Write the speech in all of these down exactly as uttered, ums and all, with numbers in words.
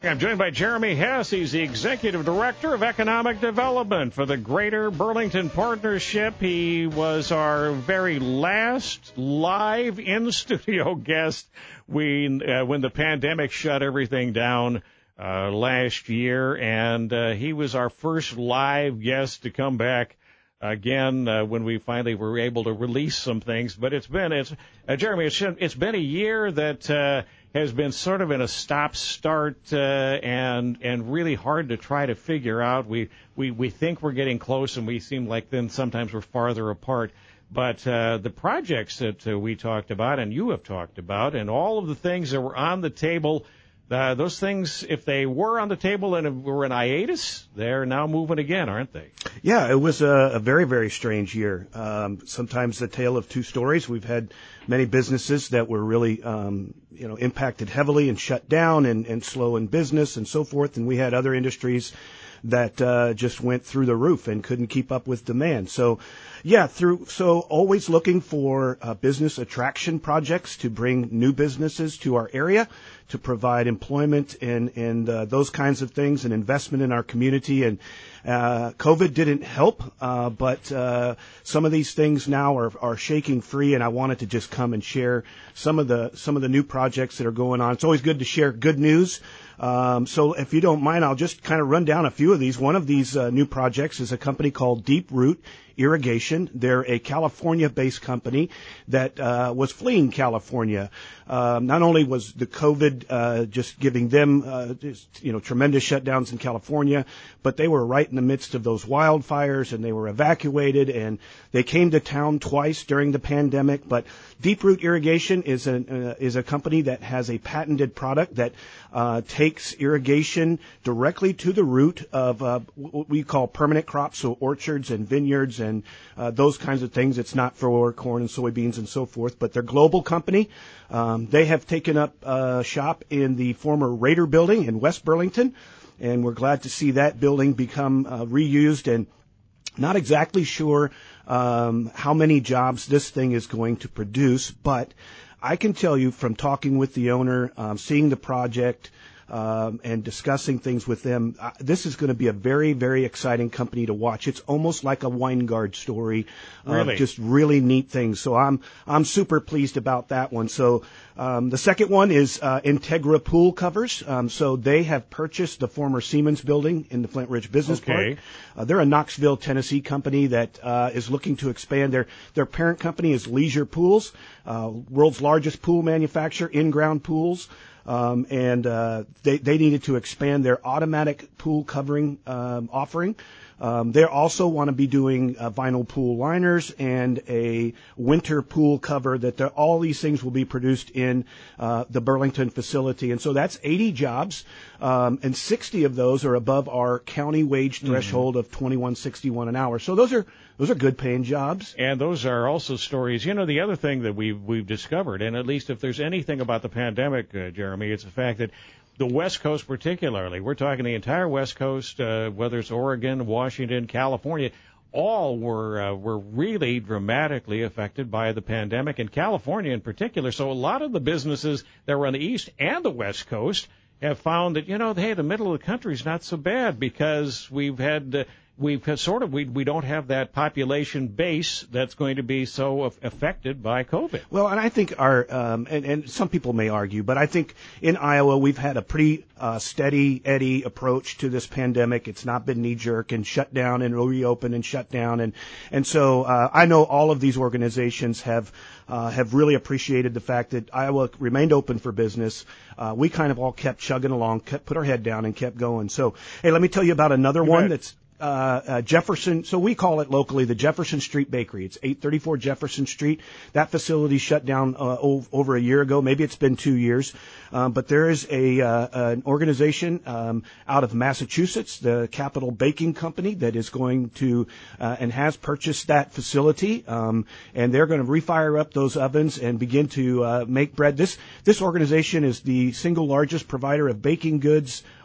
I'm joined by Jeremy Hess. He's the Executive Director of Economic Development for the Greater Burlington Partnership. He was our very last live in-studio guest we, uh, when the pandemic shut everything down uh, last year, and uh, he was our first live guest to come back again uh, when we finally were able to release some things. But it's been, it's uh, Jeremy, it's, it's been a year that uh, has been sort of in a stop-start uh, and and really hard to try to figure out. We, we, we think we're getting close, and we seem like then sometimes we're farther apart. But uh, the projects that uh, we talked about and you have talked about and all of the things that were on the table, uh, those things, if they were on the table and were in hiatus, they're now moving again, aren't they? Yeah, it was a, a very, very strange year. Um, sometimes the tale of two stories. We've had many businesses that were really, um, you know, impacted heavily and shut down and, and slow in business and so forth. And we had other industries that uh, just went through the roof and couldn't keep up with demand. So, yeah, through so always looking for uh, business attraction projects to bring new businesses to our area, to provide employment and and uh, those kinds of things, and investment in our community. And uh, COVID didn't help, uh, but uh, some of these things now are are shaking free. And I wanted to just come and share some of the some of the new projects that are going on. It's always good to share good news. Um, so if you don't mind, I'll just kind of run down a few of these. One of these uh, new projects is a company called Deep Root Irrigation. They're a California-based company that uh, was fleeing California. Uh, not only was the COVID uh, just giving them, uh, just, you know, tremendous shutdowns in California, but they were right in the midst of those wildfires, and they were evacuated, and they came to town twice during the pandemic. But Deep Root Irrigation is a uh, is a company that has a patented product that uh, takes irrigation directly to the root of uh, what we call permanent crops, so orchards and vineyards and uh, those kinds of things. It's not for corn and soybeans and so forth, but they're a global company. Um, they have taken up uh, shop in the former Raider building in West Burlington, and we're glad to see that building become uh, reused. And not exactly sure um, how many jobs this thing is going to produce, but I can tell you from talking with the owner, um, seeing the project, Um, and discussing things with them, uh, this is going to be a very, very exciting company to watch. It's almost like a Weingard story, uh, really? Just really neat things. So I'm I'm super pleased about that one. So um, the second one is uh, Integra Pool Covers. Um, so they have purchased the former Siemens building in the Flint Ridge Business okay. Park. Uh, they're a Knoxville, Tennessee company that uh, is looking to expand. Their their parent company is Leisure Pools, uh, world's largest pool manufacturer, in-ground pools. Um, and uh, they, they needed to expand their automatic pool covering um, offering. Um, they also want to be doing uh, vinyl pool liners and a winter pool cover. That all these things will be produced in uh, the Burlington facility, and so that's eighty jobs, um, and sixty of those are above our county wage threshold mm-hmm. of twenty-one sixty-one an hour. So those are those are good paying jobs. And those are also stories. You know, the other thing that we've we've discovered, and at least if there's anything about the pandemic, uh, Jeremy, it's the fact that the West Coast particularly, we're talking the entire West Coast, uh, whether it's Oregon, Washington, California, all were uh, were really dramatically affected by the pandemic, and California in particular. So a lot of the businesses that were on the East and the West Coast have found that, you know, hey, the middle of the country is not so bad because we've had uh, we've had sort of we we don't have that population base that's going to be so affected by COVID. Well, and I think our um, and, and some people may argue, but I think in Iowa we've had a pretty uh, steady Eddie approach to this pandemic. It's not been knee jerk and shut down and reopen and shut down, and and so uh, I know all of these organizations have uh, have really appreciated the fact that Iowa remained open for business. Uh, we kind of all kept chugging along, kept, put our head down, and kept going. So, hey, let me tell you about another Go one ahead. that's. Uh, uh, Jefferson, so we call it locally the Jefferson Street Bakery. It's eight thirty-four Jefferson Street. That facility shut down uh, o- over a year ago. Maybe it's been two years. Um, but there is a uh, an organization um, out of Massachusetts, the Capital Baking Company, that is going to uh, and has purchased that facility. Um, and they're going to refire up those ovens and begin to uh, make bread. This this organization is the single largest provider of baking goods,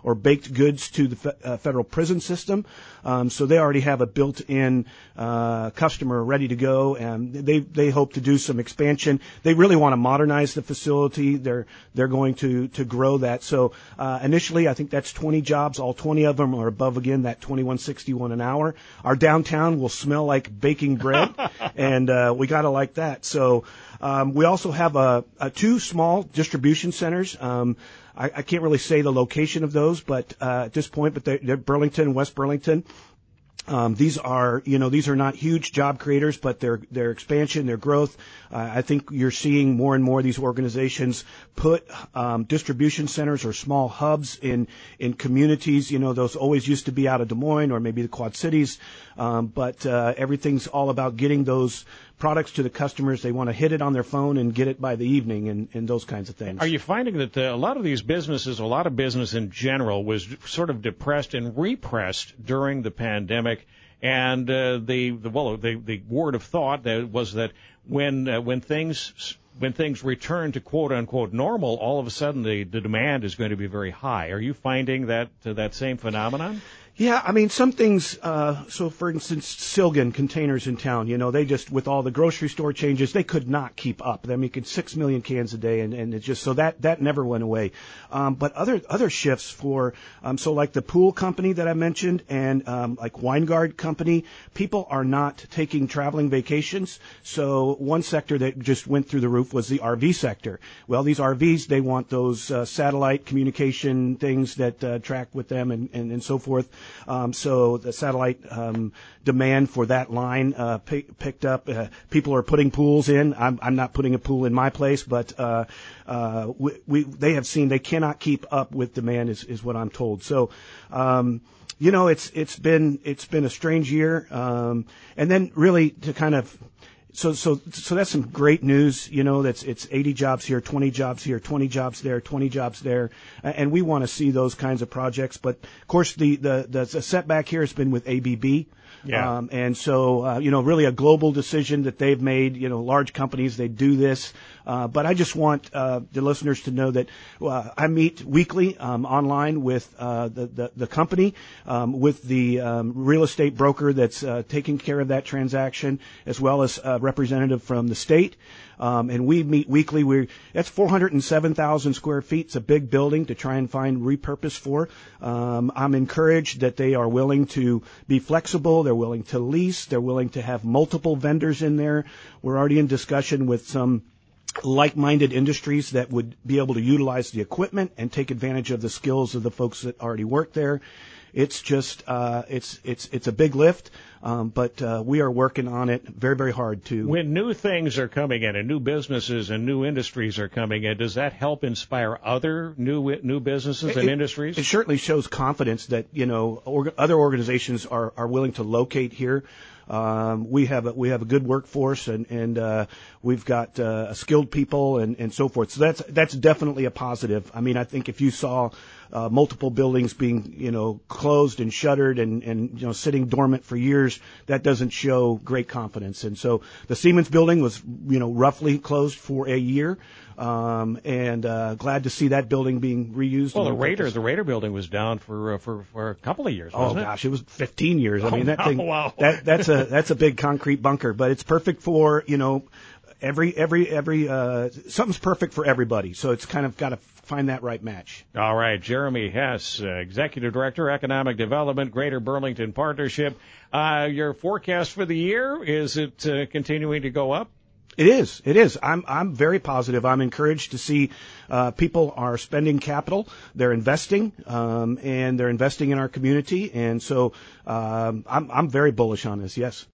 or baked goods to the fe- uh, federal prison system. Um, so they already have a built-in uh, customer ready to go, and they they hope to do some expansion. They really want to modernize the facility. They're they're going to to grow that. So uh, initially, I think that's twenty jobs. All twenty of them are above again that twenty-one sixty-one an hour. Our downtown will smell like baking bread, and uh, we got to like that. So um, we also have a, a two small distribution centers. Um, I, I can't really say the location of those, but uh, at this point, but they're, they're Burlington, West Burlington. Um, these are, you know, these are not huge job creators, but their their expansion, their growth. Uh, I think you're seeing more and more of these organizations put um, distribution centers or small hubs in in communities. You know, those always used to be out of Des Moines or maybe the Quad Cities, um, but uh, everything's all about getting those products to the customers. They want to hit it on their phone and get it by the evening, and, and those kinds of things. Are you finding that uh, a lot of these businesses, a lot of business in general, was sort of depressed and repressed during the pandemic? And uh, the, the well, the, the word of thought that was that when uh, when things when things return to quote unquote normal, all of a sudden the, the demand is going to be very high. Are you finding that uh, that same phenomenon? Yeah, I mean, some things, uh, so for instance, Silgan containers in town, you know, they just, with all the grocery store changes, they could not keep up. They're making six million cans a day, and, and it just, so that, that never went away. Um, but other, other shifts for, um, so like the pool company that I mentioned and, um, like Weingard company, people are not taking traveling vacations. So one sector that just went through the roof was the R V sector. Well, these R Vs, they want those, uh, satellite communication things that, uh, track with them and, and, and so forth. Um, so the satellite um, demand for that line uh, pick, picked up. Uh, people are putting pools in. I'm, I'm not putting a pool in my place, but uh, uh, we, we they have seen they cannot keep up with demand, is, is what I'm told. So. Um, You know, it's it's been it's been a strange year, um, and then really to kind of so so so that's some great news. You know, that's it's eighty jobs here, twenty jobs here, twenty jobs there, twenty jobs there, and we want to see those kinds of projects. But of course, the the the setback here has been with A B B. Yeah. Um, and so, uh, you know, really a global decision that they've made, you know, large companies, they do this. Uh, but I just want, uh, the listeners to know that, uh, I meet weekly, um, online with, uh, the, the, the company, um, with the, um, real estate broker that's, uh, taking care of that transaction, as well as a representative from the state. Um, and we meet weekly. We're, that's four hundred seven thousand square feet. It's a big building to try and find repurpose for. Um, I'm encouraged that they are willing to be flexible. They're willing to lease. They're willing to have multiple vendors in there. We're already in discussion with some like-minded industries that would be able to utilize the equipment and take advantage of the skills of the folks that already work there. It's just, uh, it's, it's, it's a big lift, um, but, uh, we are working on it very, very hard to. When new things are coming in and new businesses and new industries are coming in, does that help inspire other new, new businesses and it, industries? It certainly shows confidence that, you know, org- other organizations are, are willing to locate here. Um, we have a, we have a good workforce, and and uh, we've got uh, skilled people and, and so forth. So that's that's definitely a positive. I mean, I think if you saw uh, multiple buildings being you know closed and shuttered and and you know sitting dormant for years, that doesn't show great confidence. And so the Siemens building was you know roughly closed for a year. Um, and uh, glad to see that building being reused. Well, the Raider, the Raider building was down for uh, for for a couple of years. Wasn't oh it? gosh, it was fifteen years. I oh, mean, that wow, thing. Wow. That that's a that's a big concrete bunker, but it's perfect for you know every every every uh, something's perfect for everybody. So it's kind of got to find that right match. All right, Jeremy Hess, uh, Executive Director, Economic Development, Greater Burlington Partnership. Uh, your forecast for the year, is it uh, continuing to go up? It is. It is. I'm I'm very positive. I'm encouraged to see uh, people are spending capital. They're investing, um, and they're investing in our community. And so um, I'm I'm very bullish on this. Yes.